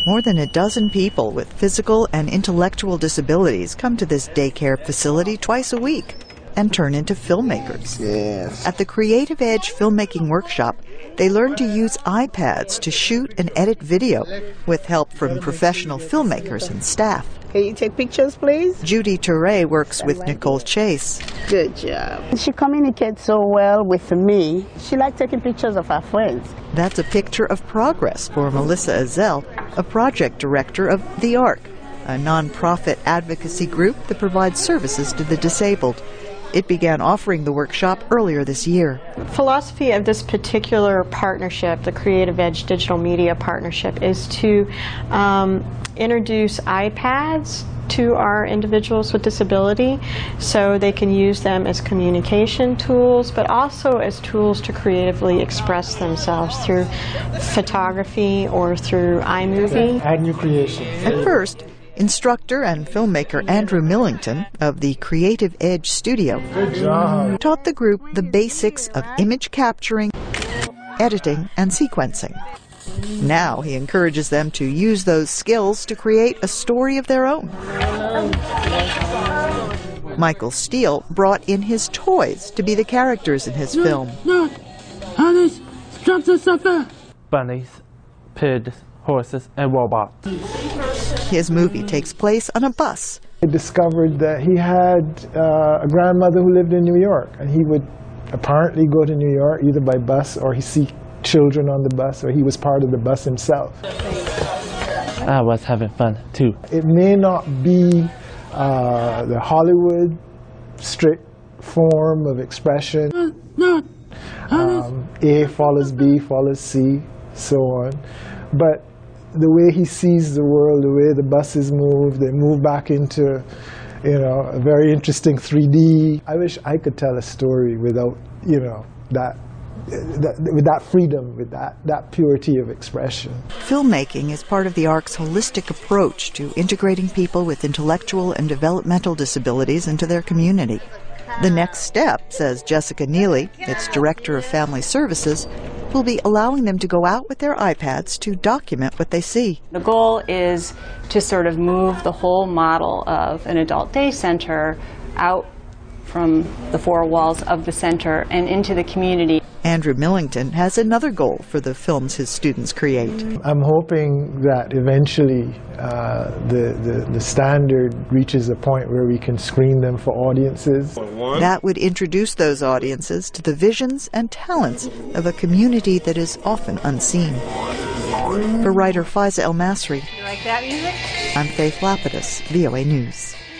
More than a dozen people with physical and intellectual disabilities come to this daycare facility twice a week and turn into filmmakers. Yes. At the Creative Edge Filmmaking Workshop, they learn to use iPads to shoot and edit video with help from professional filmmakers and staff. Can you take pictures, please? Judy Touré works with Nicole Chase. Good job. She communicates so well with me. She likes taking pictures of her friends. That's a picture of progress for Melissa Azell, a project director of The Arc, a nonprofit advocacy group that provides services to the disabled. It began offering the workshop earlier this year. The philosophy of this particular partnership, the Creative Edge Digital Media Partnership, is to introduce iPads to our individuals with disability so they can use them as communication tools, but also as tools to creatively express themselves through photography or through iMovie. Add new creation. At first, instructor and filmmaker Andrew Millington of the Creative Edge Studio taught the group the basics of image capturing, editing, and sequencing. Now he encourages them to use those skills to create a story of their own. Michael Steele brought in his toys to be the characters in his film. Bunnies, pigs, horses, and robots. His movie takes place on a bus. I discovered that he had a grandmother who lived in New York, and he would apparently go to New York either by bus or he see children on the bus, or he was part of the bus himself. I was having fun too. It may not be the Hollywood strict form of expression. A follows B follows C, so on. But the way he sees the world, the way the buses move, they move back into, a very interesting 3D. I wish I could tell a story without, with that freedom, with that purity of expression. Filmmaking is part of the Arc's holistic approach to integrating people with intellectual and developmental disabilities into their community. The next step, says Jessica Neely, its Director of Family Services, will be allowing them to go out with their iPads to document what they see. The goal is to sort of move the whole model of an adult day center out from the four walls of the center and into the community. Andrew Millington has another goal for the films his students create. I'm hoping that eventually the standard reaches a point where we can screen them for audiences. That would introduce those audiences to the visions and talents of a community that is often unseen. For writer Faiza El Masri, You like that music? I'm Faith Lapidus, VOA News.